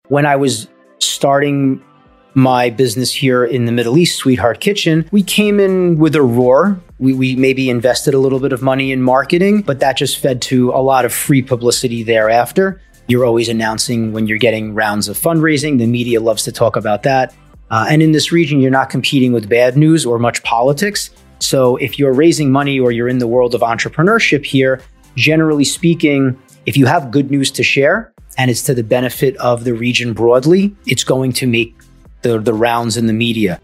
When I was starting my business here in the Middle East, Sweetheart Kitchen, we came in with a roar. We maybe invested a little bit of money in marketing, but that just fed to a lot of free publicity thereafter. You're always announcing when you're getting rounds of fundraising. The media loves to talk about that. And in this region, you're not competing with bad news or much politics. So if you're raising money or you're in the world of entrepreneurship here, generally speaking, if you have good news to share and it's to the benefit of the region broadly, it's going to make the rounds in the media.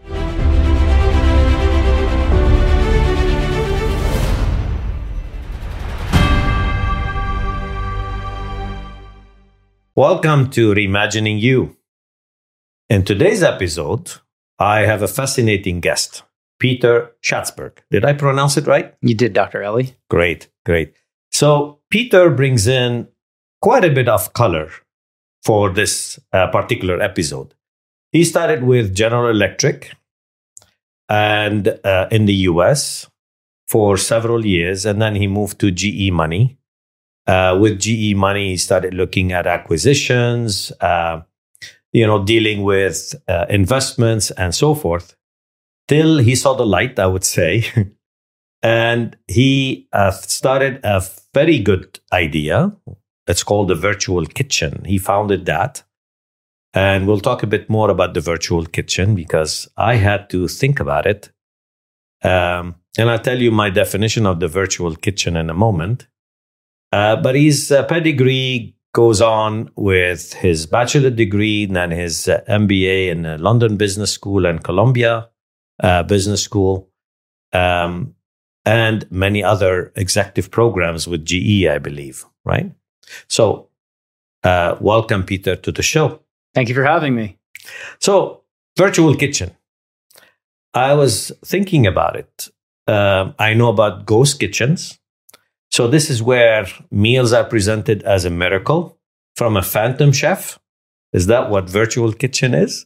Welcome to Reimagining You. In today's episode, I have a fascinating guest, Peter Schatzberg. Did I pronounce it right? You did, Dr. Ellie. Great. So Peter brings in quite a bit of color for this particular episode. He started with General Electric and in the US for several years, and then he moved to GE Money. With GE Money, he started looking at acquisitions, dealing with investments and so forth, till he saw the light, I would say. And he started a very good idea. It's called the Virtual Kitchen. He founded that. And we'll talk a bit more about the Virtual Kitchen because I had to think about it. And I'll tell you my definition of the Virtual Kitchen in a moment. But his pedigree goes on with his bachelor degree and then his MBA in the London Business School and Columbia Business School, and many other executive programs with GE, I believe, right? So welcome, Peter, to the show. Thank you for having me. So, Virtual Kitchen. I was thinking about it. I know about ghost kitchens. So this is where meals are presented as a miracle from a phantom chef. Is that what Virtual Kitchen is?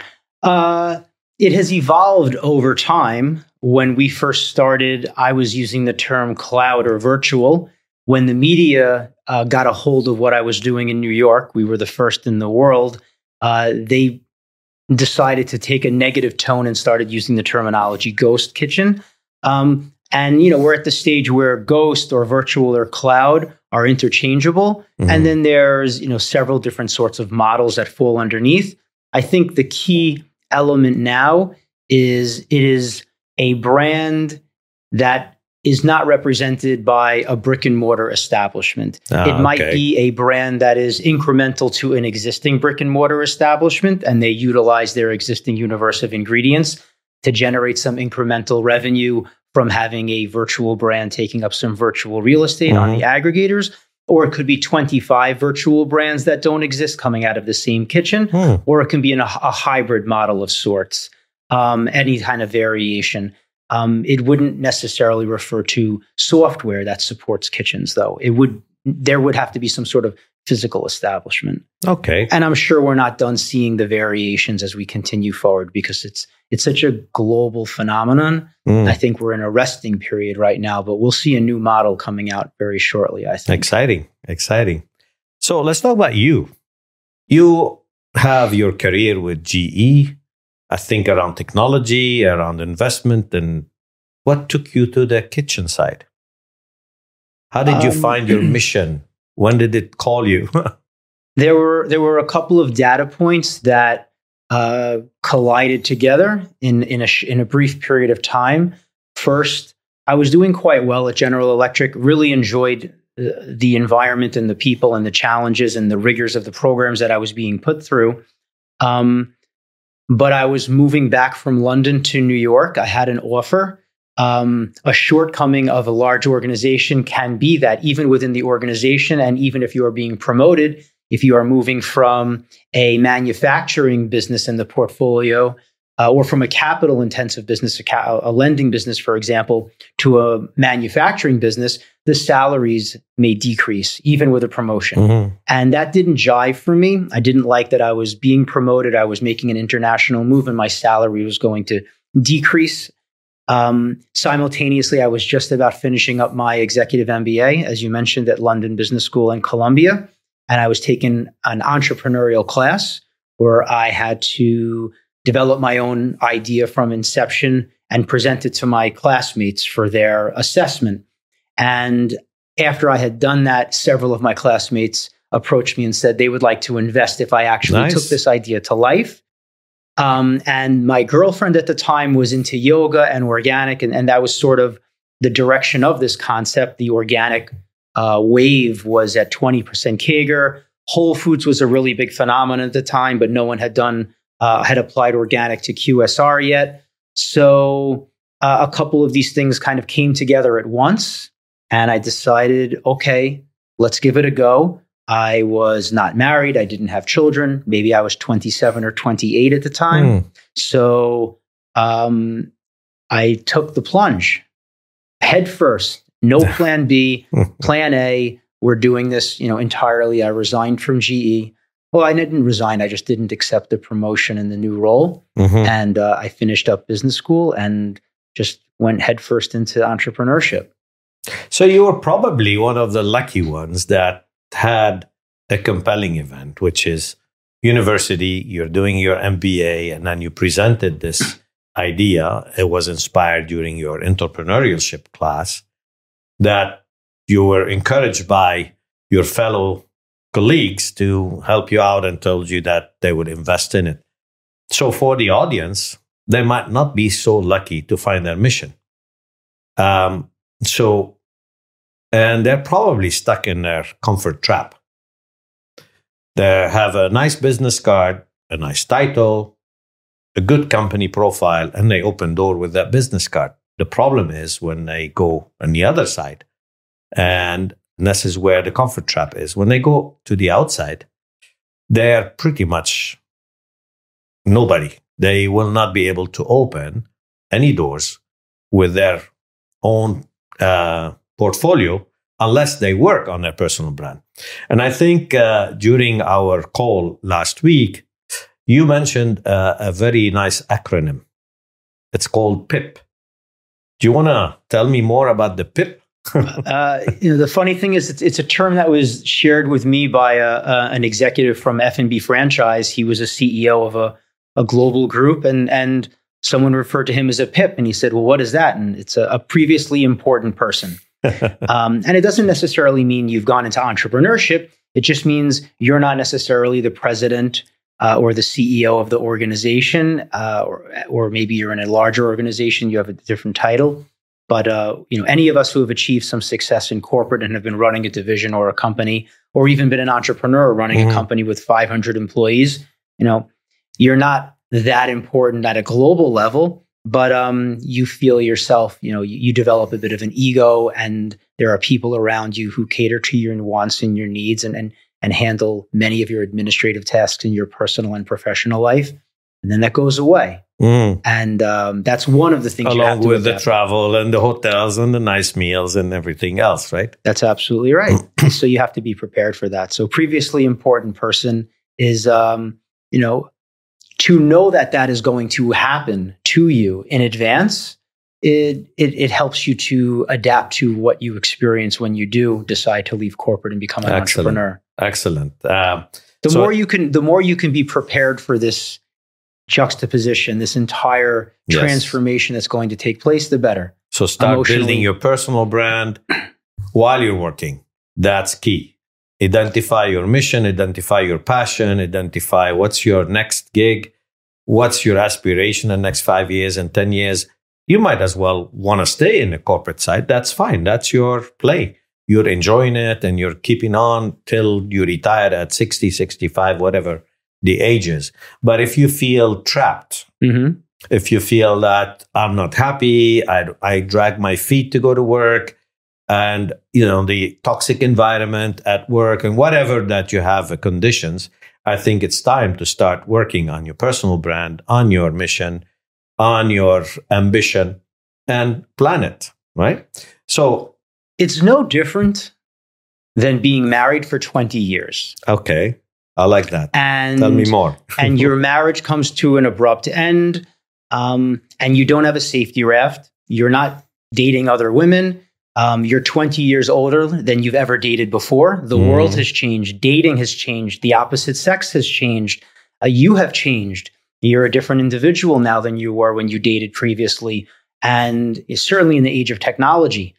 It has evolved over time. When we first started, I was using the term cloud or virtual. When the media got a hold of what I was doing in New York, we were the first in the world. They decided to take a negative tone and started using the terminology ghost kitchen. And, we're at the stage where ghost or virtual or cloud are interchangeable. Mm-hmm. And then there's, several different sorts of models that fall underneath. I think the key element now is it is a brand that is not represented by a brick and mortar establishment. It might be a brand that is incremental to an existing brick and mortar establishment, and they utilize their existing universe of ingredients to generate some incremental revenue from having a virtual brand taking up some virtual real estate on the aggregators. Or it could be 25 virtual brands that don't exist coming out of the same kitchen, or it can be in a hybrid model of sorts, any kind of variation. It wouldn't necessarily refer to software that supports kitchens, though. There would have to be some sort of physical establishment. Okay. And I'm sure we're not done seeing the variations as we continue forward because it's such a global phenomenon. I think we're in a resting period right now, but we'll see a new model coming out very shortly, I think. Exciting. So let's talk about you. You have your career with GE, I think around technology, around investment, and what took you to the kitchen side? How did you find your mission? When did it call you? There were a couple of data points that collided together in a brief period of time. First, I was doing quite well at General Electric, really enjoyed the environment and the people and the challenges and the rigors of the programs that I was being put through. But I was moving back from London to New York. I had an offer. A shortcoming of a large organization can be that even within the organization, and even if you are being promoted, if you are moving from a manufacturing business in the portfolio or from a capital-intensive business, a lending business, for example, to a manufacturing business, the salaries may decrease, even with a promotion. And that didn't jive for me. I didn't like that I was being promoted. I was making an international move, and my salary was going to decrease. Simultaneously, I was just about finishing up my executive MBA, as you mentioned, at London Business School and Columbia. and I was taking an entrepreneurial class where I had to develop my own idea from inception and present it to my classmates for their assessment. And after I had done that, several of my classmates approached me and said they would like to invest if I actually took this idea to life. And my girlfriend at the time was into yoga and organic, and that was sort of the direction of this concept. The organic wave was at 20% CAGR. Whole Foods was a really big phenomenon at the time, but no one had applied organic to QSR yet. So a couple of these things kind of came together at once, and I decided, okay, let's give it a go. I was not married. I didn't have children. Maybe I was 27 or 28 at the time. So I took the plunge head first. No plan B, plan A. We're doing this, entirely. I resigned from GE. Well, I didn't resign. I just didn't accept the promotion in the new role. And I finished up business school and just went headfirst into entrepreneurship. So you were probably one of the lucky ones that had a compelling event, which is university. You're doing your MBA, and then you presented this idea. It was inspired during your entrepreneurship class that you were encouraged by your fellow colleagues to help you out and told you that they would invest in it. So for the audience, they might not be so lucky to find their mission. And they're probably stuck in their comfort trap. They have a nice business card, a nice title, a good company profile, and they open door with that business card. The problem is when they go on the other side, and this is where the comfort trap is. When they go to the outside, they're pretty much nobody. They will not be able to open any doors with their own portfolio unless they work on their personal brand. And I think during our call last week, you mentioned a very nice acronym. It's called PIP. Do you want to tell me more about the PIP? The funny thing is, it's a term that was shared with me by an executive from F&B Franchise. He was a CEO of a global group, and someone referred to him as a PIP, and he said, "Well, what is that?" And it's a previously important person. And it doesn't necessarily mean you've gone into entrepreneurship. It just means you're not necessarily the president or the CEO of the organization, or maybe you're in a larger organization, you have a different title. But any of us who have achieved some success in corporate and have been running a division or a company, or even been an entrepreneur running a company with 500 employees, you're not that important at a global level. But you feel yourself, you develop a bit of an ego, and there are people around you who cater to your wants and your needs and handle many of your administrative tasks in your personal and professional life. And then that goes away. And that's one of the things you have to with the travel and the hotels and the nice meals and everything else, right? That's absolutely right. So you have to be prepared for that. So previously important person is, to know that is going to happen to you in advance. It helps you to adapt to what you experience when you do decide to leave corporate and become an entrepreneur. Excellent. The more you can be prepared for this juxtaposition, this entire transformation that's going to take place, the better. So start building your personal brand while you're working. That's key. Identify your mission, identify your passion, identify what's your next gig, what's your aspiration in the next 5 years and 10 years. You might as well want to stay in the corporate side. That's fine. That's your play. You're enjoying it and you're keeping on till you retire at 60, 65, whatever the age is. But if you feel trapped, if you feel that I'm not happy, I drag my feet to go to work, and the toxic environment at work and whatever that you have conditions, I think it's time to start working on your personal brand, on your mission, on your ambition, and plan it, right? So it's no different than being married for 20 years. Okay. I like that. And tell me more. And your marriage comes to an abrupt end, and you don't have a safety raft. You're not dating other women. You're 20 years older than you've ever dated before. The world has changed. Dating has changed. The opposite sex has changed. You have changed. You're a different individual now than you were when you dated previously. And certainly in the age of technology.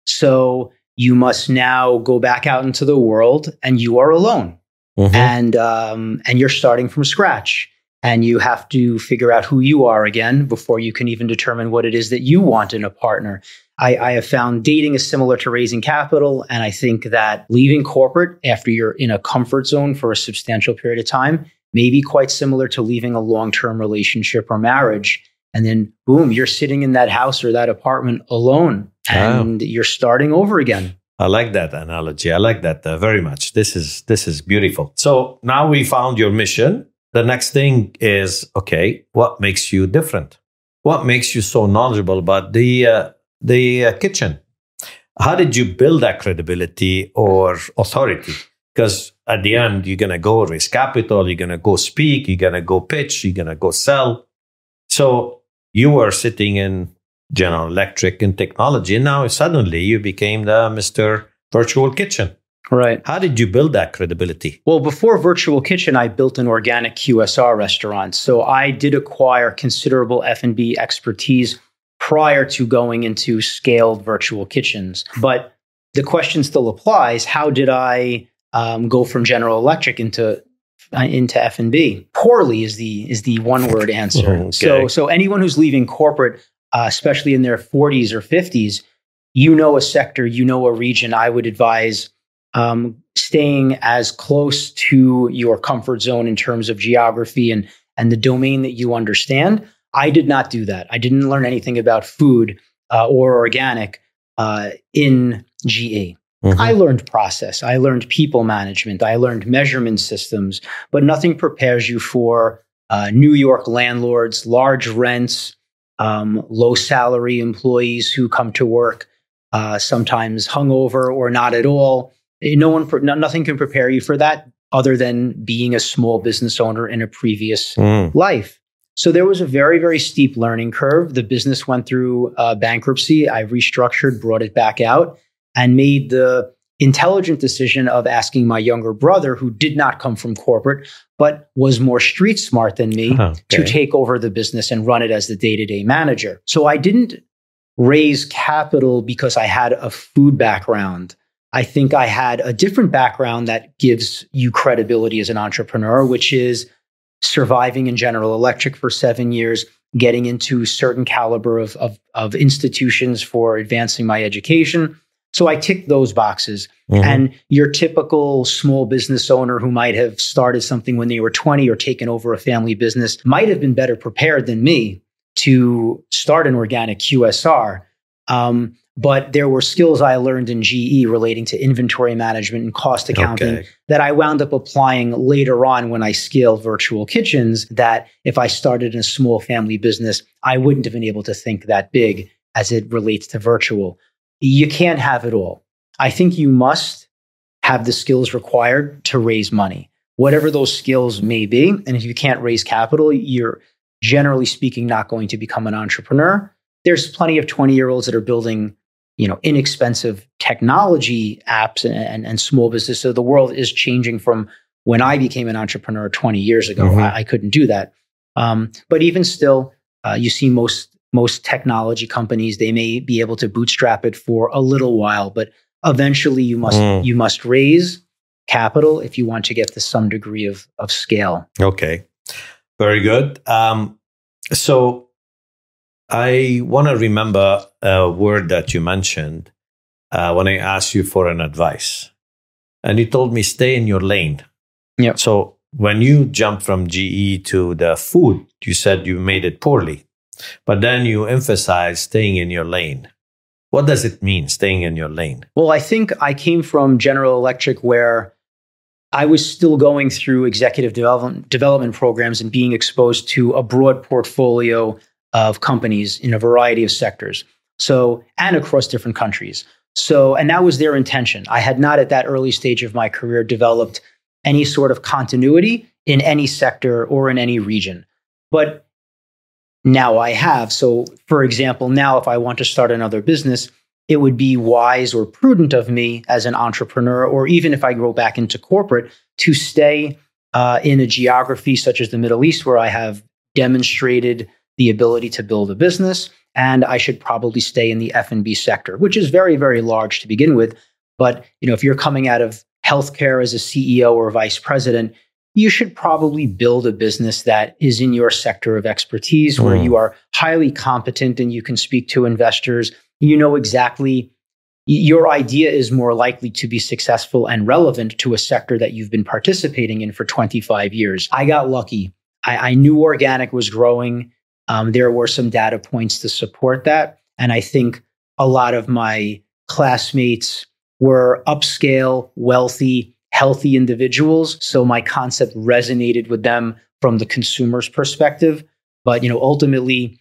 So you must now go back out into the world and you are alone. And you're starting from scratch. And you have to figure out who you are again before you can even determine what it is that you want in a partner. I have found dating is similar to raising capital. And I think that leaving corporate after you're in a comfort zone for a substantial period of time may be quite similar to leaving a long-term relationship or marriage. And then, boom, you're sitting in that house or that apartment alone and you're starting over again. I like that analogy. I like that very much. This is beautiful. So now we found your mission. The next thing is, okay, what makes you different? What makes you so knowledgeable about the kitchen? How did you build that credibility or authority? Because at the end, you're going to go raise capital, you're going to go speak, you're going to go pitch, you're going to go sell. So you were sitting in General Electric and technology, and now suddenly you became the Mr. Virtual Kitchen. Right. How did you build that credibility? Well, before Virtual Kitchen, I built an organic QSR restaurant. So I did acquire considerable F&B expertise prior to going into scaled virtual kitchens. But the question still applies. How did I go from General Electric into F&B? Poorly is the one word answer. Okay. So anyone who's leaving corporate, especially in their 40s or 50s, a sector, a region, I would advise staying as close to your comfort zone in terms of geography and the domain that you understand. I did not do that. I didn't learn anything about food or organic in GE. I learned process. I learned people management. I learned measurement systems, but nothing prepares you for New York landlords, large rents, low salary employees who come to work sometimes hungover or not at all. Nothing can prepare you for that other than being a small business owner in a previous life. So there was a very, very steep learning curve. The business went through bankruptcy. I restructured, brought it back out, and made the intelligent decision of asking my younger brother, who did not come from corporate, but was more street smart than me, to take over the business and run it as the day-to-day manager. So I didn't raise capital because I had a food background. I think I had a different background that gives you credibility as an entrepreneur, which is surviving in General Electric for 7 years, getting into certain caliber of institutions for advancing my education. So I ticked those boxes. And your typical small business owner who might have started something when they were 20 or taken over a family business might have been better prepared than me to start an organic QSR. But there were skills I learned in GE relating to inventory management and cost accounting that I wound up applying later on when I scaled virtual kitchens, that if I started in a small family business, I wouldn't have been able to think that big as it relates to virtual. You can't have it all. I think you must have the skills required to raise money, whatever those skills may be. And if you can't raise capital, you're generally speaking not going to become an entrepreneur. There's plenty of 20-year-olds that are building inexpensive technology apps and small business. So the world is changing from when I became an entrepreneur 20 years ago. I couldn't do that. But even still, you see most technology companies, they may be able to bootstrap it for a little while, but eventually you must raise capital if you want to get to some degree of scale. Okay, very good. So I want to remember a word that you mentioned when I asked you for an advice. And you told me, stay in your lane. Yep. So when you jumped from GE to the food, you said you made it poorly. But then you emphasized staying in your lane. What does it mean, staying in your lane? Well, I think I came from General Electric, where I was still going through executive development programs and being exposed to a broad portfolio of companies in a variety of sectors. So, and across different countries. So, and that was their intention. I had not at that early stage of my career developed any sort of continuity in any sector or in any region. But now I have. So, for example, now if I want to start another business, it would be wise or prudent of me as an entrepreneur, or even if I go back into corporate, to stay in a geography such as the Middle East, where I have demonstrated the ability to build a business. And I should probably stay in the F&B sector, which is very, very large to begin with. But if you're coming out of healthcare as a CEO or vice president, you should probably build a business that is in your sector of expertise, where you are highly competent and you can speak to investors. You know exactly, your idea is more likely to be successful and relevant to a sector that you've been participating in for 25 years. I got lucky. I knew organic was growing. There were some data points to support that. And I think a lot of my classmates were upscale, wealthy, healthy individuals. So my concept resonated with them from the consumer's perspective. But ultimately,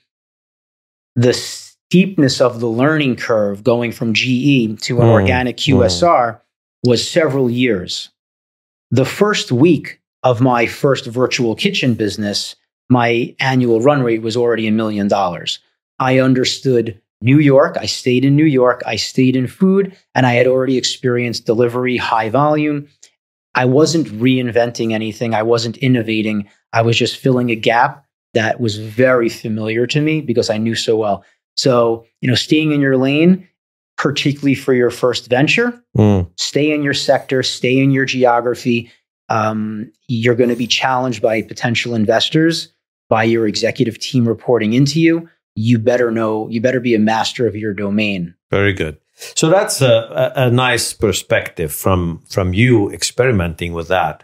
the steepness of the learning curve going from GE to an organic QSR was several years. The first week of my first virtual kitchen business, my annual run rate was already $1 million. I understood New York. I stayed in New York. I stayed in food, and I had already experienced delivery, high volume. I wasn't reinventing anything. I wasn't innovating. I was just filling a gap that was very familiar to me because I knew so well. So, staying in your lane, particularly for your first venture, stay in your sector, stay in your geography. You're going to be challenged by potential investors, by your executive team reporting into you. You better be a master of your domain. Very good. So that's a nice perspective from you experimenting with that.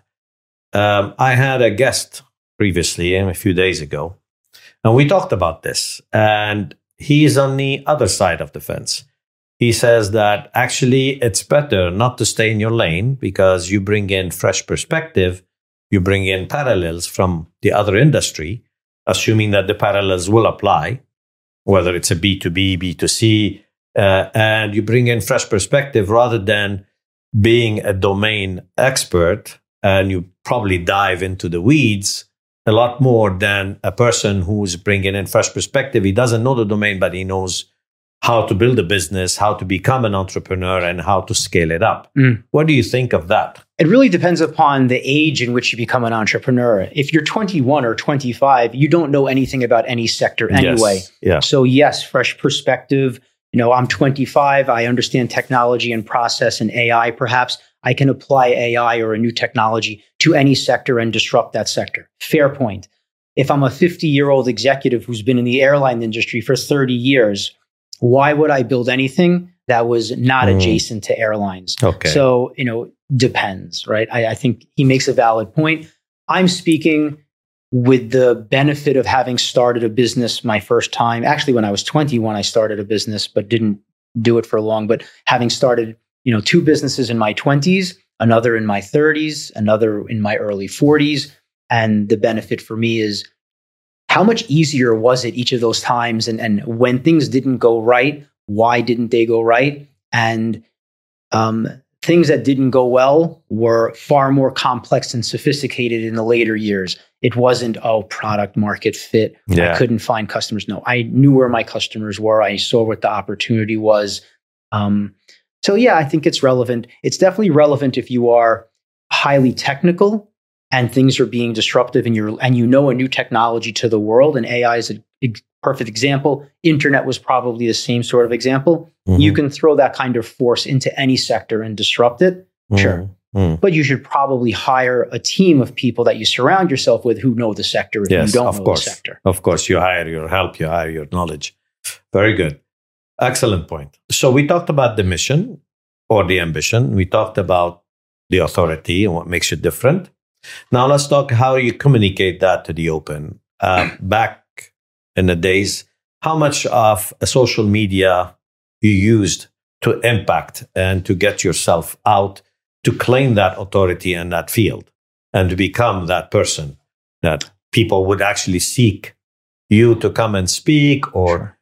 I had a guest previously, a few days ago, and we talked about this. And he's on the other side of the fence. He says that actually it's better not to stay in your lane because you bring in fresh perspective, you bring in parallels from the other industry, assuming that the parallels will apply, whether it's a B2B, B2C, and you bring in fresh perspective rather than being a domain expert, and you probably dive into the weeds a lot more than a person who's bringing in fresh perspective. He doesn't know the domain, but he knows how to build a business, how to become an entrepreneur, and how to scale it up. What do you think of that? It really depends upon the age in which you become an entrepreneur. If you're 21 or 25, you don't know anything about any sector anyway. Yes. Yeah. So yes, fresh perspective. I'm 25. I understand technology and process and AI. Perhaps I can apply AI or a new technology to any sector and disrupt that sector. Fair point. If I'm a 50-year-old executive who's been in the airline industry for 30 years, why would I build anything that was not adjacent to airlines? Okay. So, depends, right? I think he makes a valid point. I'm speaking with the benefit of having started a business my first time. Actually, when I was 21, I started a business, but didn't do it for long. But having started, 2 businesses in my 20s, another in my 30s, another in my early 40s. And the benefit for me is, how much easier was it each of those times? And when things didn't go right, why didn't they go right? And things that didn't go well were far more complex and sophisticated in the later years. It wasn't, product market fit. Yeah. I couldn't find customers. No, I knew where my customers were. I saw what the opportunity was. So yeah, I think it's relevant. It's definitely relevant if you are highly technical and things are being disruptive, and you know a new technology to the world, and AI is a perfect example. Internet was probably the same sort of example. You can throw that kind of force into any sector and disrupt it. Sure. But you should probably hire a team of people that you surround yourself with who know the sector if you don't know the sector. Of course, you hire your help, you hire your knowledge. Very good. Excellent point. So we talked about the mission or the ambition. We talked about the authority and what makes you different. Now let's talk how you communicate that to the open. Back in the days, how much of a social media you used to impact and to get yourself out, to claim that authority in that field and to become that person that people would actually seek you to come and speak or,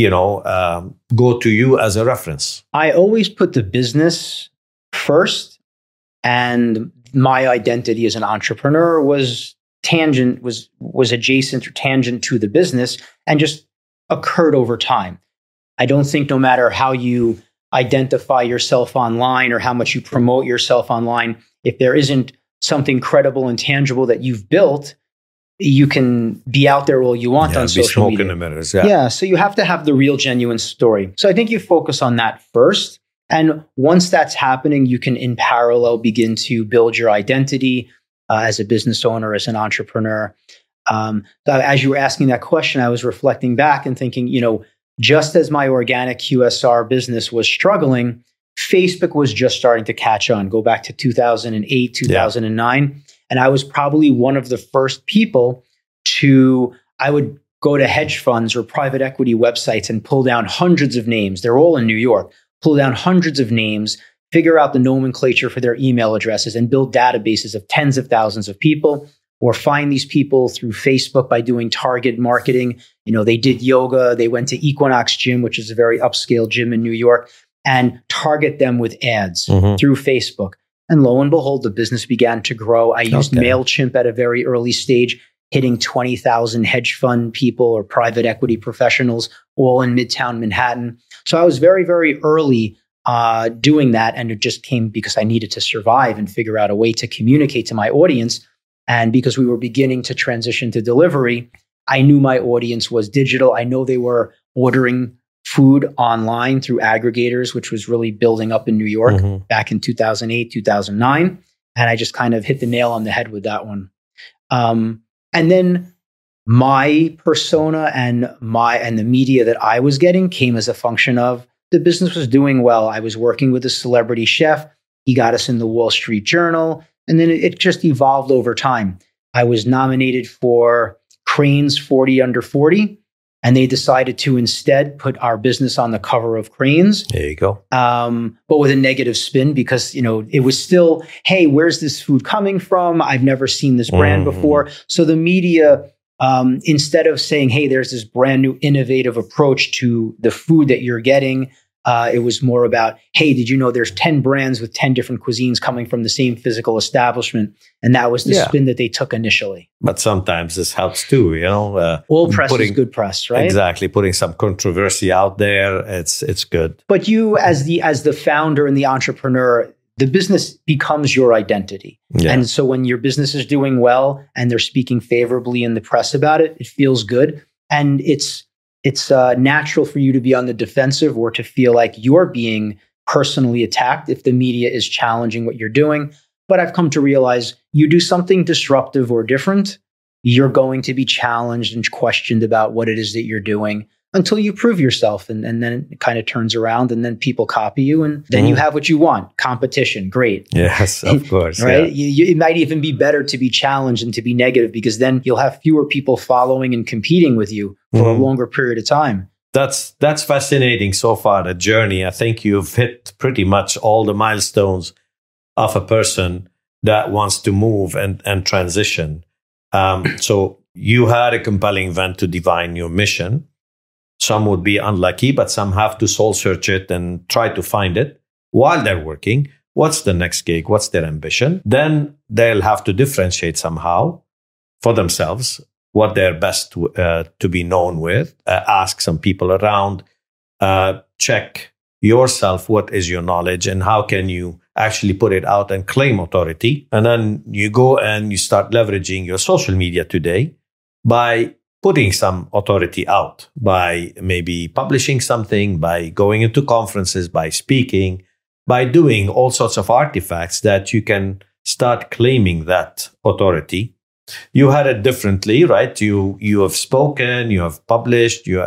go to you as a reference? I always put the business first, and my identity as an entrepreneur was adjacent or tangent to the business and just occurred over time. I don't think no matter how you identify yourself online or how much you promote yourself online, if there isn't something credible and tangible that you've built, you can be out there all you want on social media. Smoke and mirrors, yeah, so you have to have the real, genuine story. So I think you focus on that first. And once that's happening, you can in parallel begin to build your identity as a business owner, as an entrepreneur. As you were asking that question, I was reflecting back and thinking, just as my organic QSR business was struggling, Facebook was just starting to catch on. Go back to 2008, 2009. And I was probably one of the first people I would go to hedge funds or private equity websites and pull down hundreds of names. They're all in New York. Pull down hundreds of names, figure out the nomenclature for their email addresses, and build databases of tens of thousands of people, or find these people through Facebook by doing target marketing. They did yoga, they went to Equinox Gym, which is a very upscale gym in New York, and target them with ads through Facebook. And lo and behold, the business began to grow. I used MailChimp at a very early stage, hitting 20,000 hedge fund people or private equity professionals, all in Midtown Manhattan. So I was very, very early doing that. And it just came because I needed to survive and figure out a way to communicate to my audience. And because we were beginning to transition to delivery, I knew my audience was digital. I know they were ordering food online through aggregators, which was really building up in New York back in 2008, 2009. And I just kind of hit the nail on the head with that one. And then my persona and the media that I was getting came as a function of the business was doing well. I was working with a celebrity chef. He got us in the Wall Street Journal. And then it just evolved over time. I was nominated for Crain's 40 Under 40, and they decided to instead put our business on the cover of Crain's. There you go. But with a negative spin because, it was still, hey, where's this food coming from? I've never seen this brand before. So the media, instead of saying, hey, there's this brand new innovative approach to the food that you're getting, it was more about, hey, did you know there's 10 brands with 10 different cuisines coming from the same physical establishment? And that was the spin that they took initially. But sometimes this helps too, all press is good press, right? Exactly. Putting some controversy out there, it's good. But you, as the founder and the entrepreneur, the business becomes your identity. Yeah. And so when your business is doing well and they're speaking favorably in the press about it, it feels good. And it's natural for you to be on the defensive or to feel like you're being personally attacked if the media is challenging what you're doing. But I've come to realize you do something disruptive or different, you're going to be challenged and questioned about what it is that you're doing until you prove yourself. And then it kind of turns around and then people copy you and then you have what you want. Competition. Great. Yes, of course. Right. Yeah. It might even be better to be challenged and to be negative because then you'll have fewer people following and competing with you for a longer period of time. That's fascinating so far, the journey. I think you've hit pretty much all the milestones of a person that wants to move and transition. So you had a compelling event to define your mission. Some would be unlucky, but some have to soul search it and try to find it while they're working. What's the next gig? What's their ambition? Then they'll have to differentiate somehow for themselves what they're best to be known with. Ask some people around. Check yourself. What is your knowledge and how can you actually put it out and claim authority? And then you go and you start leveraging your social media today by putting some authority out, by maybe publishing something, by going into conferences, by speaking, by doing all sorts of artifacts that you can start claiming that authority. You had it differently, right? You have spoken, you have published, you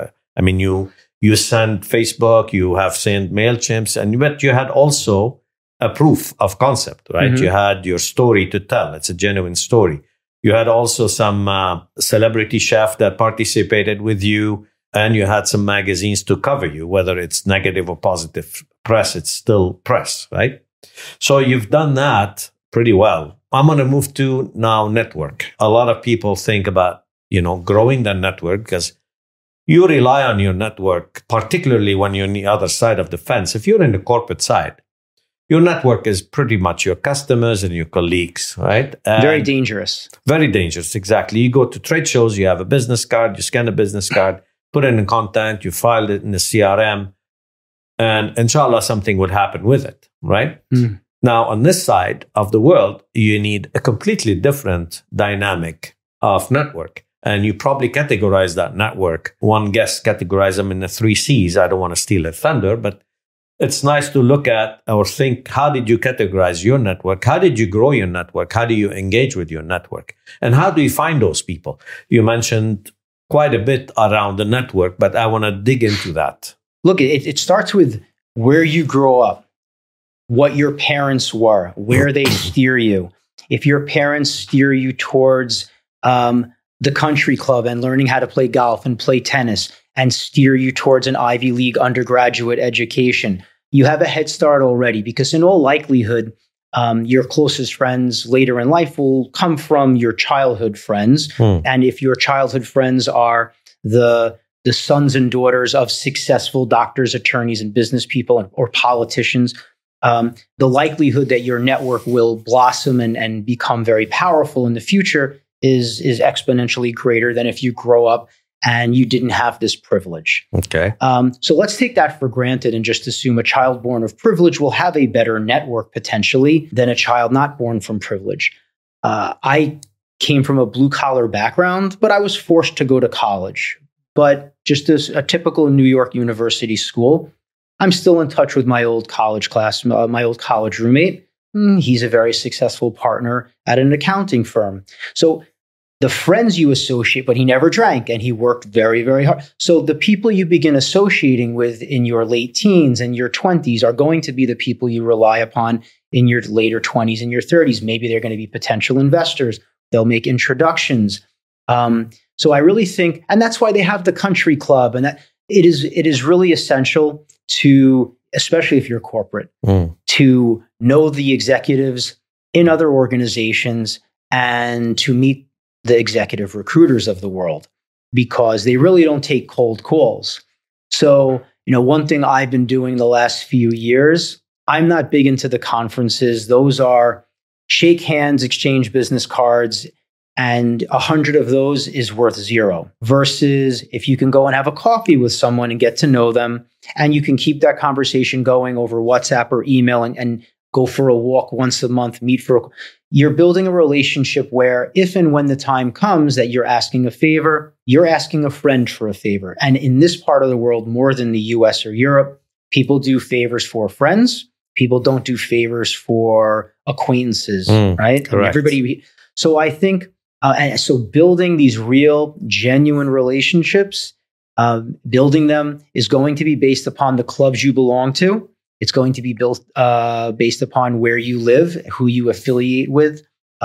send Facebook, you have sent MailChimps, but you had also a proof of concept, right? You had your story to tell. It's a genuine story. You had also some celebrity chef that participated with you, and you had some magazines to cover you, whether it's negative or positive press, it's still press, right? So you've done that pretty well. I'm going to move to now network. A lot of people think about, growing that network because you rely on your network, particularly when you're on the other side of the fence. If you're in the corporate side, your network is pretty much your customers and your colleagues, right? And very dangerous. Very dangerous, exactly. You go to trade shows, you have a business card, you scan a business card, put it in content, you filed it in the CRM, and inshallah, something would happen with it, right? Mm. Now, on this side of the world, you need a completely different dynamic of network. And you probably categorize that network. One guest categorize them in the 3 C's. I don't want to steal a thunder, but it's nice to look at or think, how did you categorize your network? How did you grow your network? How do you engage with your network? And how do you find those people? You mentioned quite a bit around the network, but I want to dig into that. Look, it starts with where you grow up, what your parents were, where they steer you. If your parents steer you towards the country club and learning how to play golf and play tennis and steer you towards an Ivy League undergraduate education, you have a head start already, because in all likelihood, your closest friends later in life will come from your childhood friends. And if your childhood friends are the sons and daughters of successful doctors, attorneys, and business people or politicians, the likelihood that your network will blossom and become very powerful in the future is exponentially greater than if you grow up and you didn't have this privilege. Okay. So let's take that for granted and just assume a child born of privilege will have a better network potentially than a child not born from privilege. I came from a blue collar background, but I was forced to go to college. But just as a typical New York University school, I'm still in touch with my old college my old college roommate. He's a very successful partner at an accounting firm. So the friends you associate, but he never drank and he worked very, very hard. So the people you begin associating with in your late teens and your 20s are going to be the people you rely upon in your later 20s and your 30s. Maybe they're going to be potential investors. They'll make introductions. So I really think, and that's why they have the country club, and that it is really essential to, especially if you're corporate, to know the executives in other organizations and to meet the executive recruiters of the world, because they really don't take cold calls. So, one thing I've been doing the last few years, I'm not big into the conferences. Those are shake hands, exchange business cards, and 100 of those is worth 0. Versus if you can go and have a coffee with someone and get to know them, and you can keep that conversation going over WhatsApp or email and go for a walk once a month, you're building a relationship where if and when the time comes that you're asking a favor, you're asking a friend for a favor. And in this part of the world, more than the US or Europe, people do favors for friends. People don't do favors for acquaintances, right? Correct. So I think, and so building these real, genuine relationships, building them is going to be based upon the clubs you belong to. It's going to be built based upon where you live, who you affiliate with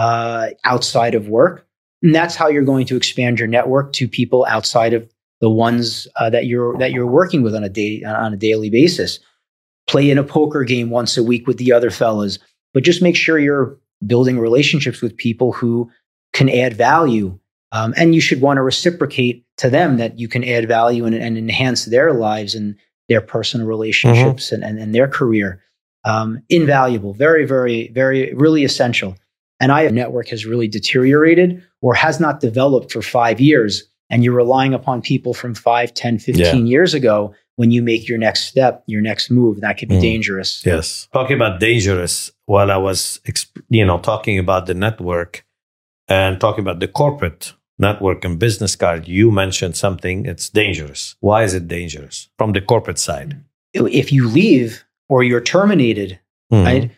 outside of work. And that's how you're going to expand your network to people outside of the ones that you're working with on a daily basis. Play in a poker game once a week with the other fellas, but just make sure you're building relationships with people who can add value. And you should want to reciprocate to them that you can add value and enhance their lives and their personal relationships and their career. Invaluable, very, very, very, really essential. And our network has really deteriorated or has not developed for 5 years. And you're relying upon people from 5, 10, 15 years ago when you make your next step, your next move. That could be dangerous. Yes. Talking about dangerous, while I was talking about the network and talking about the corporate network and business card, you mentioned something. It's dangerous. Why is it dangerous from the corporate side? If you leave or you're terminated, right?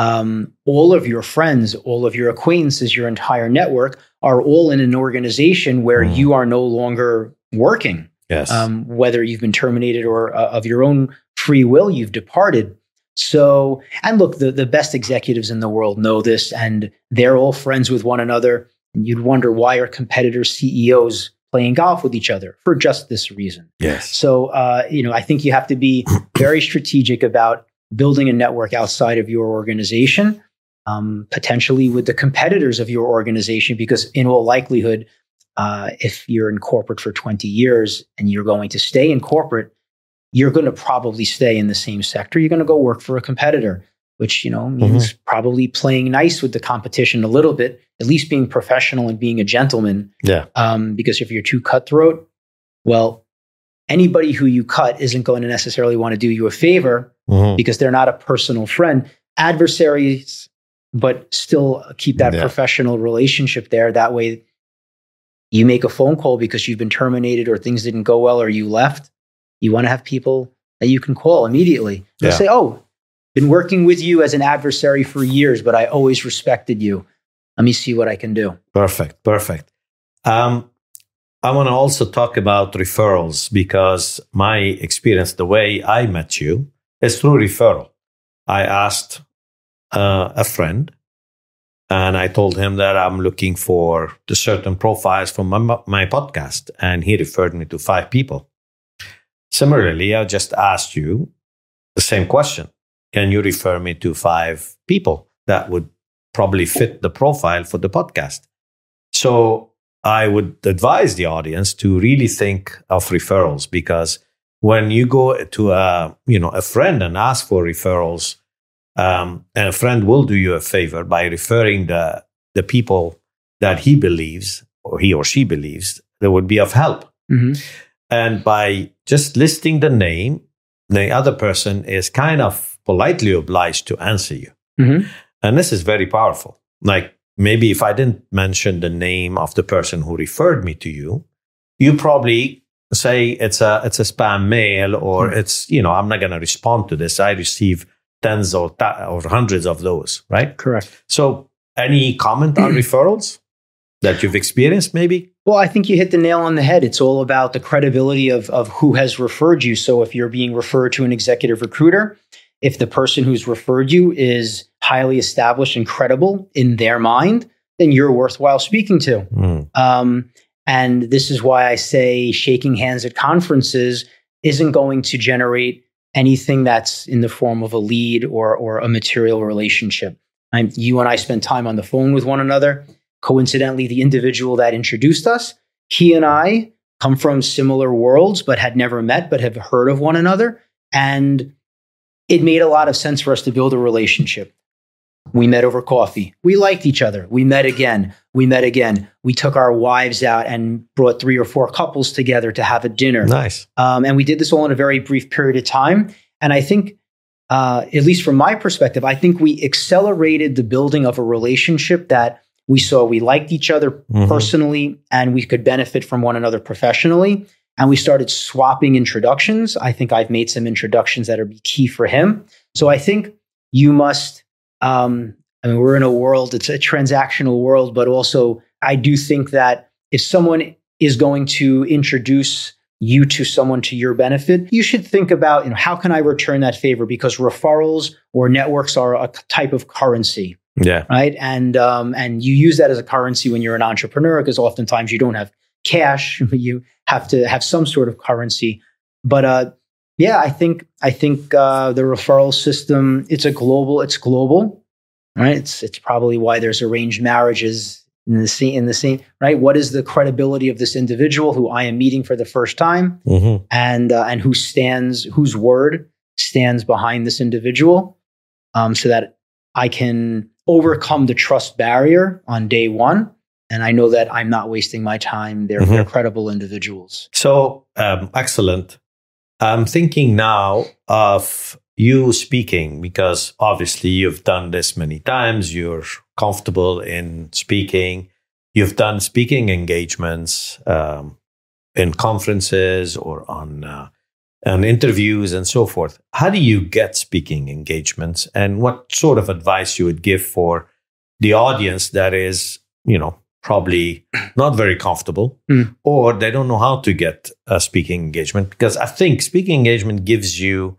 All of your friends, all of your acquaintances, your entire network are all in an organization where you are no longer working. Yes. Whether you've been terminated or of your own free will, you've departed. So, and look, the best executives in the world know this, and they're all friends with one another. And you'd wonder, why are competitor CEOs playing golf with each other? For just this reason. Yes. So, I think you have to be very strategic about building a network outside of your organization, potentially with the competitors of your organization, because in all likelihood, if you're in corporate for 20 years and you're going to stay in corporate, you're going to probably stay in the same sector. You're going to go work for a competitor, which, means probably playing nice with the competition a little bit, at least being professional and being a gentleman. Yeah. Because if you're too cutthroat, well, anybody who you cut isn't going to necessarily want to do you a favor because they're not a personal friend. Adversaries, but still keep that professional relationship there. That way, you make a phone call because you've been terminated or things didn't go well or you left. You want to have people that you can call immediately. They'll say, oh, been working with you as an adversary for years, but I always respected you. Let me see what I can do. Perfect. I want to also talk about referrals because my experience, the way I met you, is through referral. I asked a friend and I told him that I'm looking for the certain profiles from my podcast, and he referred me to 5 people. Similarly, I just asked you the same question. Can you refer me to 5 people that would probably fit the profile for the podcast? So I would advise the audience to really think of referrals, because when you go to a friend and ask for referrals, and a friend will do you a favor by referring the people that he believes or he or she believes that would be of help. And by just listing the name, the other person is kind of politely obliged to answer you. And this is very powerful. Like, maybe if I didn't mention the name of the person who referred me to you, you probably say it's a spam mail, or it's, I'm not going to respond to this. I receive tens or hundreds of those, right? Correct. So any comment on referrals that you've experienced maybe? Well, I think you hit the nail on the head. It's all about the credibility of who has referred you. So if you're being referred to an executive recruiter, if the person who's referred you is highly established and credible in their mind, then you're worthwhile speaking to. And this is why I say shaking hands at conferences isn't going to generate anything that's in the form of a lead or a material relationship. You and I spent time on the phone with one another. Coincidentally, the individual that introduced us, he and I come from similar worlds, but had never met, but have heard of one another. And it made a lot of sense for us to build a relationship. We met over coffee. We liked each other. We met again. We took our wives out and brought 3 or 4 couples together to have a dinner. Nice. And we did this all in a very brief period of time. And I think, at least from my perspective, I think we accelerated the building of a relationship that we saw we liked each other personally and we could benefit from one another professionally. And we started swapping introductions. I think I've made some introductions that are key for him. So I think you must, we're in a world, it's a transactional world, but also I do think that if someone is going to introduce you to someone to your benefit, you should think about, how can I return that favor? Because referrals or networks are a type of currency. Yeah. Right. And you use that as a currency when you're an entrepreneur, because oftentimes you don't have cash. You have to have some sort of currency. But I think the referral system, it's global, right? It's probably why there's arranged marriages in the scene, right? What is the credibility of this individual who I am meeting for the first time, and whose word stands behind this individual, so that I can overcome the trust barrier on day one. And I know that I'm not wasting my time. They're credible individuals. So, excellent. I'm thinking now of you speaking, because obviously you've done this many times. You're comfortable in speaking. You've done speaking engagements in conferences or on interviews and so forth. How do you get speaking engagements, and what sort of advice you would give for the audience that is, probably not very comfortable, or they don't know how to get a speaking engagement? Because I think speaking engagement gives you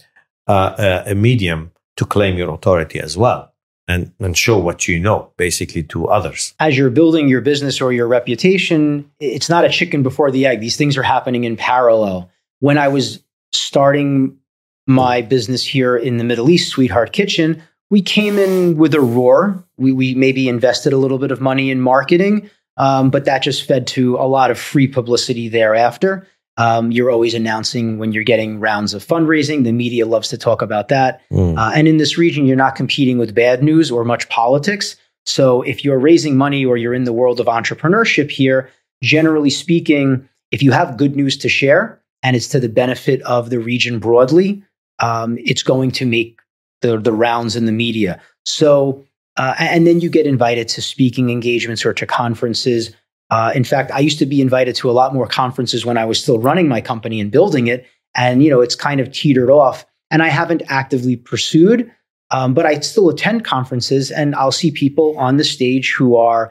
a medium to claim your authority as well, and show what you know, basically, to others. As you're building your business or your reputation, it's not a chicken before the egg. These things are happening in parallel. When I was starting my business here in the Middle East, Sweetheart Kitchen, we came in with a roar. We maybe invested a little bit of money in marketing, but that just fed to a lot of free publicity thereafter. You're always announcing when you're getting rounds of fundraising. The media loves to talk about that. And in this region, you're not competing with bad news or much politics. So if you're raising money or you're in the world of entrepreneurship here, generally speaking, if you have good news to share and it's to the benefit of the region broadly, it's going to make the rounds in the media. So, and then you get invited to speaking engagements or to conferences. In fact, I used to be invited to a lot more conferences when I was still running my company and building it. And, it's kind of teetered off. And I haven't actively pursued, but I still attend conferences, and I'll see people on the stage who are,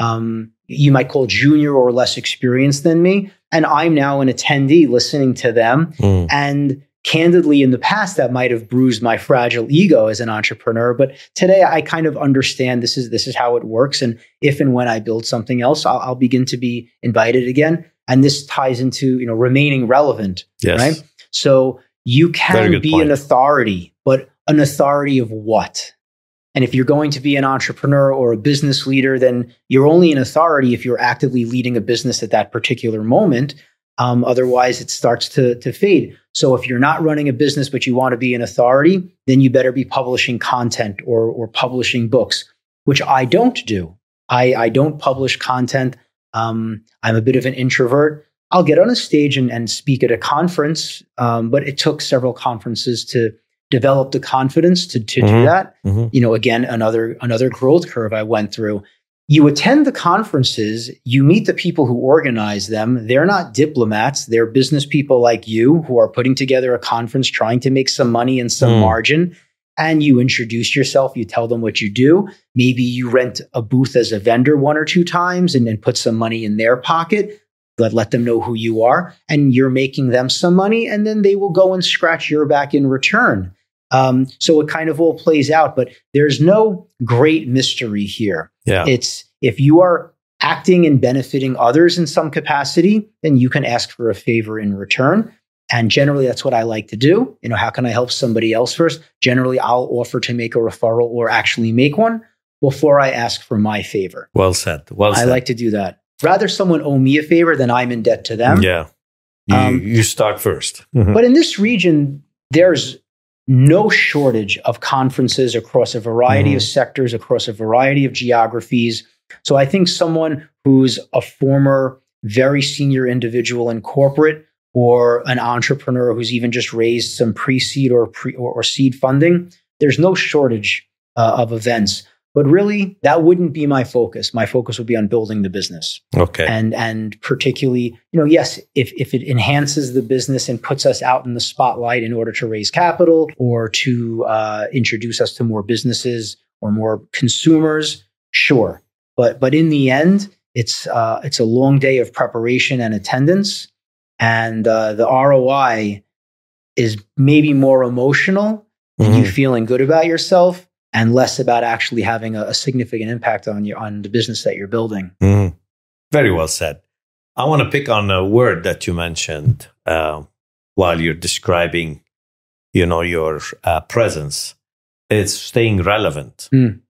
you might call junior or less experienced than me. And I'm now an attendee listening to them. And candidly, in the past, that might have bruised my fragile ego as an entrepreneur. But today I kind of understand this is how it works. And if and when I build something else, I'll begin to be invited again. And this ties into, remaining relevant, right? So you can be an authority, but an authority of what? And if you're going to be an entrepreneur or a business leader, then you're only an authority if you're actively leading a business at that particular moment. Otherwise, it starts to fade. So if you're not running a business, but you want to be an authority, then you better be publishing content or publishing books, which I don't do. I don't publish content. I'm a bit of an introvert. I'll get on a stage and speak at a conference, but it took several conferences to develop the confidence to do that. Again, another growth curve I went through. You attend the conferences, you meet the people who organize them. They're not diplomats. They're business people like you who are putting together a conference, trying to make some money and some margin. And you introduce yourself. You tell them what you do. Maybe you rent a booth as a vendor one or two times and then put some money in their pocket. Let them know who you are. And you're making them some money. And then they will go and scratch your back in return. So it kind of all plays out, but there's no great mystery here. It's if you are acting and benefiting others in some capacity, then you can ask for a favor in return. And generally, that's what I like to do. How can I help somebody else first? Generally, I'll offer to make a referral or actually make one before I ask for my favor. Well said. I like to do that. Rather someone owe me a favor than I'm in debt to them. Yeah. You start first. But in this region, there's no shortage of conferences across a variety of sectors, across a variety of geographies. So I think someone who's a former very senior individual in corporate or an entrepreneur who's even just raised some pre-seed or seed funding, there's no shortage of events. But really, that wouldn't be my focus. My focus would be on building the business. Okay. And particularly, yes, if it enhances the business and puts us out in the spotlight in order to raise capital or to introduce us to more businesses or more consumers, sure. But in the end, it's a long day of preparation and attendance, and the ROI is maybe more emotional and you feeling good about yourself, and less about actually having a significant impact on the business that you're building. Very well said. I want to pick on a word that you mentioned while you're describing, your presence. It's staying relevant.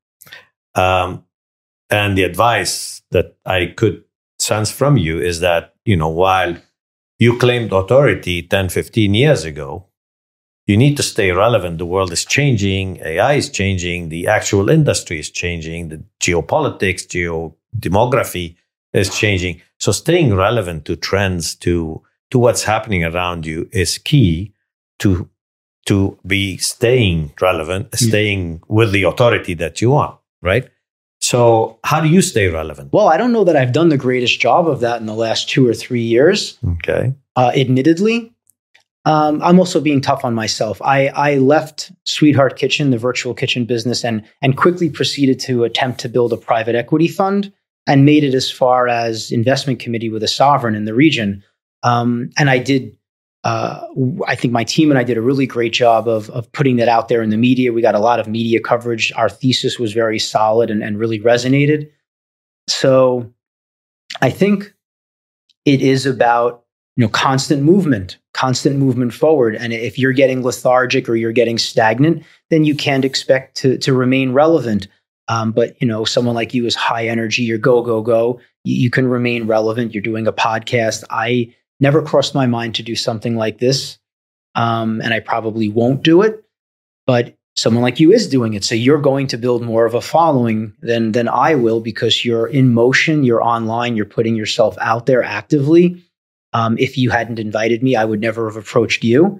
And the advice that I could sense from you is that, while you claimed authority 10, 15 years ago, you need to stay relevant. The world is changing. AI is changing. The actual industry is changing. The geopolitics, demography is changing. So staying relevant to trends, to what's happening around you is key to be staying relevant, staying with the authority that you want, right? So how do you stay relevant? Well, I don't know that I've done the greatest job of that in the last 2 or 3 years. Okay. Admittedly. I'm also being tough on myself. I left Sweetheart Kitchen, the virtual kitchen business, and quickly proceeded to attempt to build a private equity fund and made it as far as investment committee with a sovereign in the region. And I did, I think my team and I did a really great job of putting that out there in the media. We got a lot of media coverage. Our thesis was very solid and really resonated. So I think it is about constant movement forward. And if you're getting lethargic or you're getting stagnant, then you can't expect to remain relevant. But someone like you is high energy, you're go. You can remain relevant. You're doing a podcast. I never crossed my mind to do something like this. And I probably won't do it, but someone like you is doing it. So you're going to build more of a following than I will, because you're in motion, you're online, you're putting yourself out there actively. If you hadn't invited me, I would never have approached you.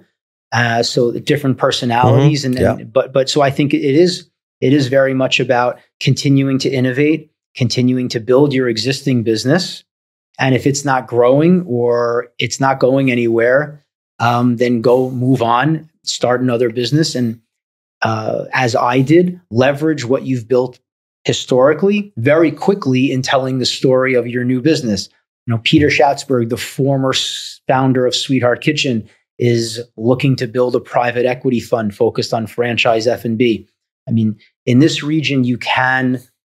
So different personalities, but so I think it is very much about continuing to innovate, continuing to build your existing business. And if it's not growing or it's not going anywhere, then go move on, start another business. And as I did, leverage what you've built historically very quickly in telling the story of your new business. Peter Schatzberg, the former founder of Sweetheart Kitchen, is looking to build a private equity fund focused on franchise F&B. I mean, in this region, you can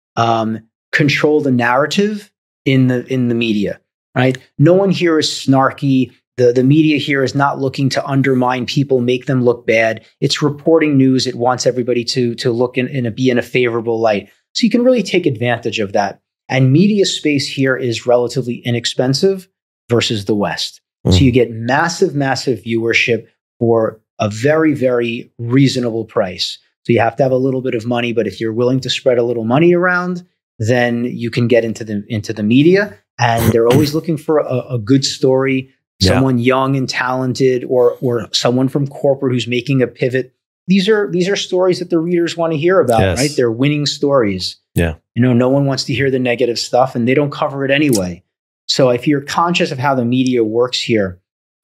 control the narrative in the media, right? No one here is snarky. The media here is not looking to undermine people, make them look bad. It's reporting news. It wants everybody to look be in a favorable light. So you can really take advantage of that. And media space here is relatively inexpensive versus the West. So you get massive viewership for a very, very reasonable price. So you have to have a little bit of money, but if you're willing to spread a little money around, then you can get into the media. And they're always looking for a good story, someone young and talented, or someone from corporate who's making a pivot. These are stories that the readers want to hear about, right? They're winning stories. Yeah. No one wants to hear the negative stuff, and they don't cover it anyway. So if you're conscious of how the media works here,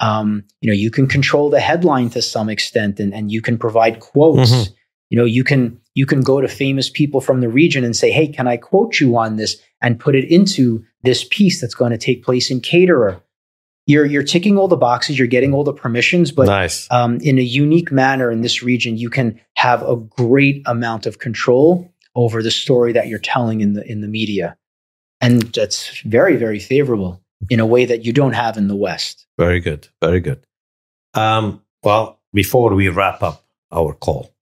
you can control the headline to some extent, and you can provide quotes. You can go to famous people from the region and say, "Hey, can I quote you on this?" and put it into this piece that's going to take place in Caterer. You're ticking all the boxes, you're getting all the permissions, but in a unique manner in this region, you can have a great amount of control over the story that you're telling in the media. And that's very, very favorable in a way that you don't have in the West. Very good. Very good. Well, before we wrap up our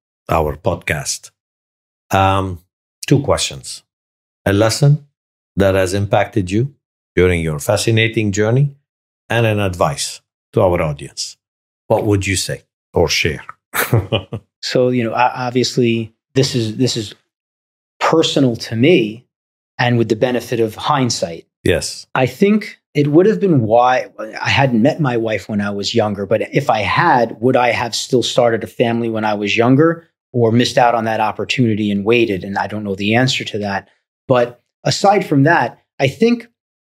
podcast, 2 questions. A lesson that has impacted you during your fascinating journey, and an advice to our audience. What would you say or share? So, obviously this is personal to me, and with the benefit of hindsight. Yes. I think it would have been why I hadn't met my wife when I was younger, but if I had, would I have still started a family when I was younger, or missed out on that opportunity and waited? And I don't know the answer to that. But aside from that, I think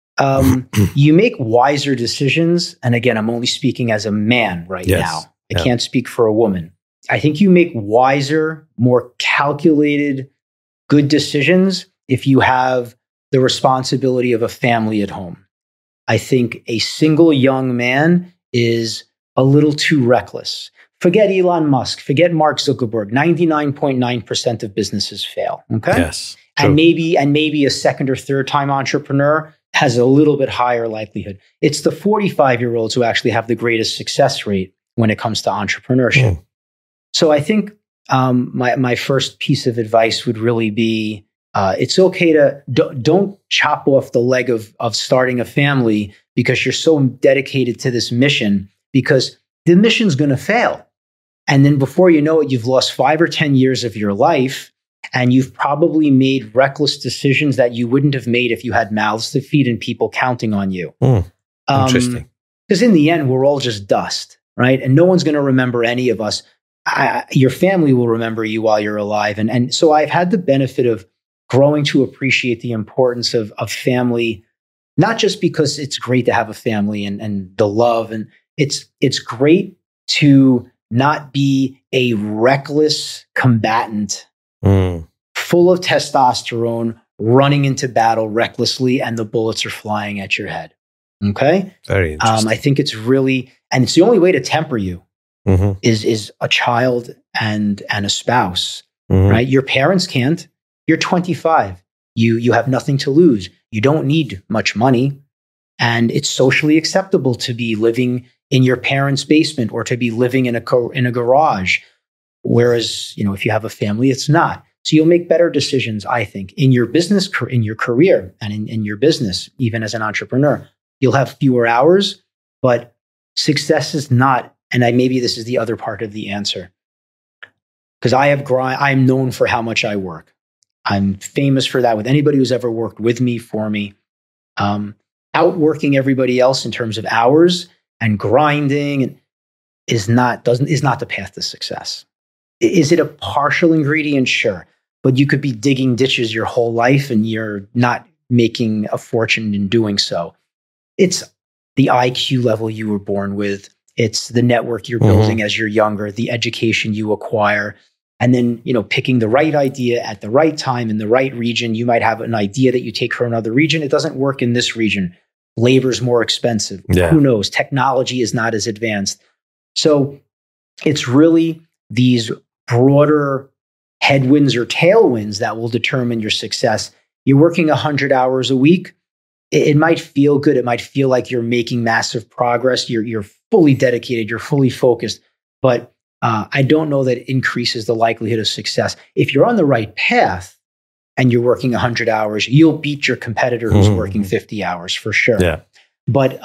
you make wiser decisions. And again, I'm only speaking as a man now. I can't speak for a woman. I think you make wiser, more calculated, good decisions if you have the responsibility of a family at home. I think a single young man is a little too reckless. Forget Elon Musk, forget Mark Zuckerberg. 99.9% of businesses fail. Okay. Yes. And maybe a second or third time entrepreneur has a little bit higher likelihood. It's the 45-year-olds who actually have the greatest success rate when it comes to entrepreneurship. So I think my first piece of advice would really be, it's okay to don't chop off the leg of starting a family because you're so dedicated to this mission, because the mission's going to fail. And then before you know it, you've lost 5 or 10 years of your life, and you've probably made reckless decisions that you wouldn't have made if you had mouths to feed and people counting on you. Interesting. Because in the end, we're all just dust, right? And no one's going to remember any of us. Your family will remember you while you're alive. And so I've had the benefit of growing to appreciate the importance of family, not just because it's great to have a family and the love, and it's great to not be a reckless combatant, full of testosterone, running into battle recklessly, and the bullets are flying at your head. Okay? Very interesting. I think it's really, and it's the only way to temper you is a child and a spouse, right? Your parents can't. You're 25. You have nothing to lose. You don't need much money. And it's socially acceptable to be living in your parents' basement or to be living in a garage. Whereas, if you have a family, it's not. So you'll make better decisions, I think, in your business, in your career, and in your business, even as an entrepreneur. You'll have fewer hours, but success is not, and maybe this is the other part of the answer, because I'm known for how much I work. I'm famous for that with anybody who's ever worked with me, for me. How outworking everybody else in terms of hours and grinding is not the path to success. Is it a partial ingredient? Sure. But you could be digging ditches your whole life and you're not making a fortune in doing so. It's the IQ level you were born with. It's the network you're building as you're younger, the education you acquire, and then, picking the right idea at the right time in the right region. You might have an idea that you take for another region. It doesn't work in this region. Labor's more expensive. Yeah. Who knows? Technology is not as advanced. So it's really these broader headwinds or tailwinds that will determine your success. You're working 100 hours a week. It might feel good. It might feel like you're making massive progress. You're fully dedicated. You're fully focused. But I don't know that it increases the likelihood of success. If you're on the right path and you're working 100 hours, you'll beat your competitor who's working 50 hours for sure. Yeah. But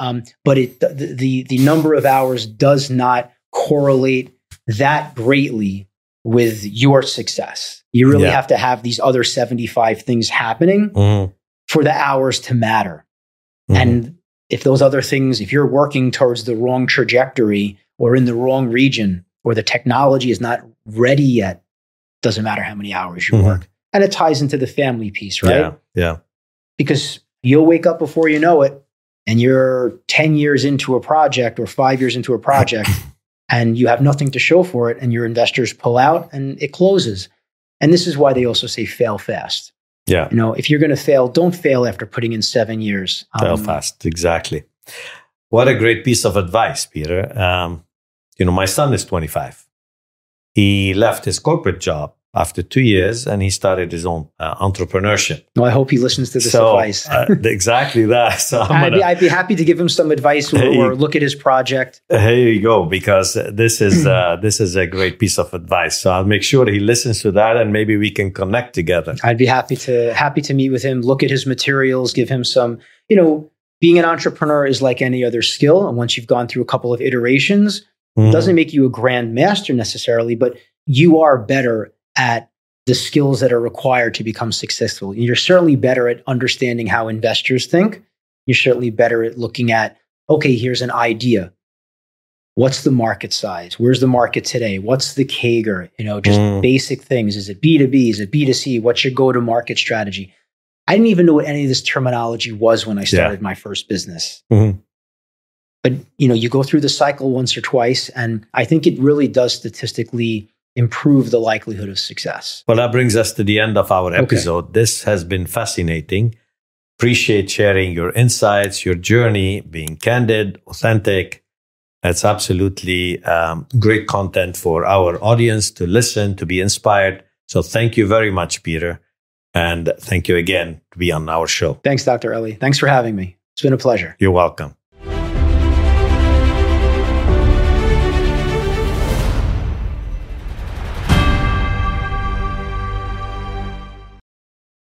the number of hours does not correlate that greatly with your success. You really have to have these other 75 things happening for the hours to matter. And if those other things, if you're working towards the wrong trajectory or in the wrong region or the technology is not ready yet, doesn't matter how many hours you work. And it ties into the family piece, right? Yeah. Because you'll wake up before you know it and you're 10 years into a project or 5 years into a project and you have nothing to show for it and your investors pull out and it closes. And this is why they also say fail fast. Yeah. If you're going to fail, don't fail after putting in 7 years. Fail fast. Exactly. What a great piece of advice, Peter. My son is 25. He left his corporate job after 2 years and he started his own entrepreneurship. Well, I hope he listens to this advice. Exactly that. So I'd be happy to give him some advice or look at his project. Here you go, because this is a great piece of advice. So I'll make sure he listens to that and maybe we can connect together. I'd be happy to meet with him, look at his materials, give him some, being an entrepreneur is like any other skill. And once you've gone through a couple of iterations, it doesn't make you a grand master necessarily, but you are better at the skills that are required to become successful. And you're certainly better at understanding how investors think. You're certainly better at looking at, okay, here's an idea. What's the market size? Where's the market today? What's the CAGR? Just basic things. Is it B2B? Is it B2C? What's your go-to-market strategy? I didn't even know what any of this terminology was when I started my first business. But, you go through the cycle once or twice, and I think it really does statistically improve the likelihood of success. Well, that brings us to the end of our episode. This has been fascinating. Appreciate sharing your insights, your journey, being candid, authentic. It's absolutely great content for our audience to listen, to be inspired. So thank you very much, Peter. And thank you again to be on our show. Thanks, Dr. Eli. Thanks for having me. It's been a pleasure. You're welcome.